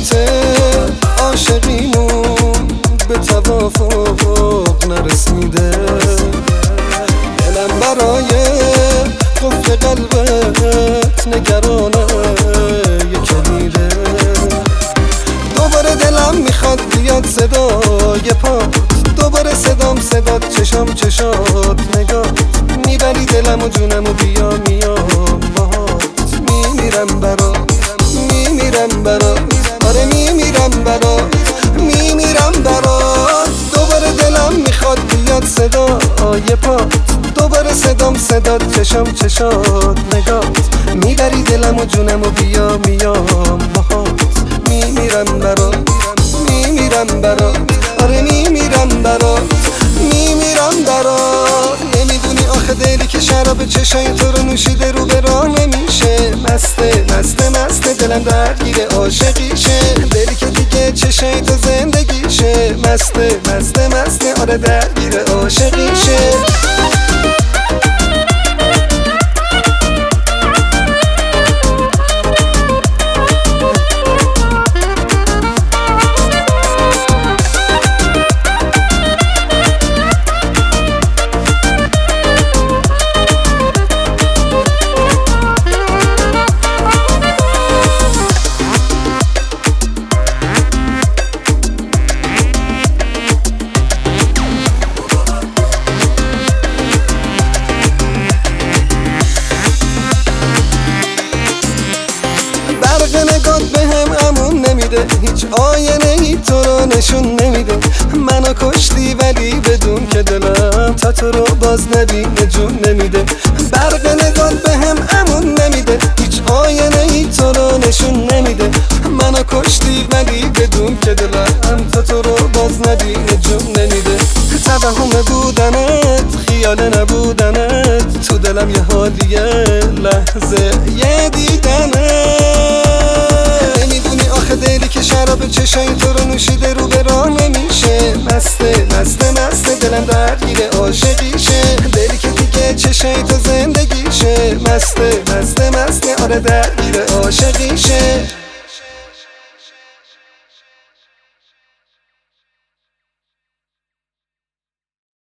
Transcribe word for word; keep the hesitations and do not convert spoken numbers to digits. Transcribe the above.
البته عاشقیمون به توافق نرسیده. دلم برای قفل قلبت نگرانه یه کلیده. دوباره دلم میخواد بیاد صدای پات، دوباره صدام صدات، چشام چشات نگات، میبری دلم و جونم و بیا میام باهات. میمیرم برات میمیرم برات آره میمیرم برات میمیرم برات. دوباره دلم میخواد بیاد صدای پات، دوباره صدام صدات، چشام چشات نگات، میبری دلم و جونم و بیا میام باهات. میمیرم برات میمیرم برات آره میمیرم برات میمیرم برات. نمیدونی آخه دلی که شراب چشای تو رو نوشیده رو به راه نمیشه. مسته مسته مسته دلم درگیره عاشقیشه. دلی که دیگه چشای تو زندگیشه. مسته مسته مسته آره درگیره عاشقیشه. نگات به هم امون نمیده، هیچ آینه ای تو رو نشون نمیده. منو کشتی ولی بدون که دلم تا تو رو باز ندیمه جون نمیده. برق نگات به هم امون نمیده، هیچ آینه ای تو رو نشون نمیده. منو کشتی ولی بدون که دلم تا تو رو باز ندیمه جون نمیده. توهم بودنت خیال نبودنت، تو دلم یه حالیه لحظه یه دیدنت. آخه دلی که شراب چشای تو رو نوشیده رو به راه نمیشه. مسته مسته مسته دلم درگیره عاشقیشه. دلی که دیگه چشای تو زندگیشه. مسته مسته مسته آره درگیره عاشقیشه.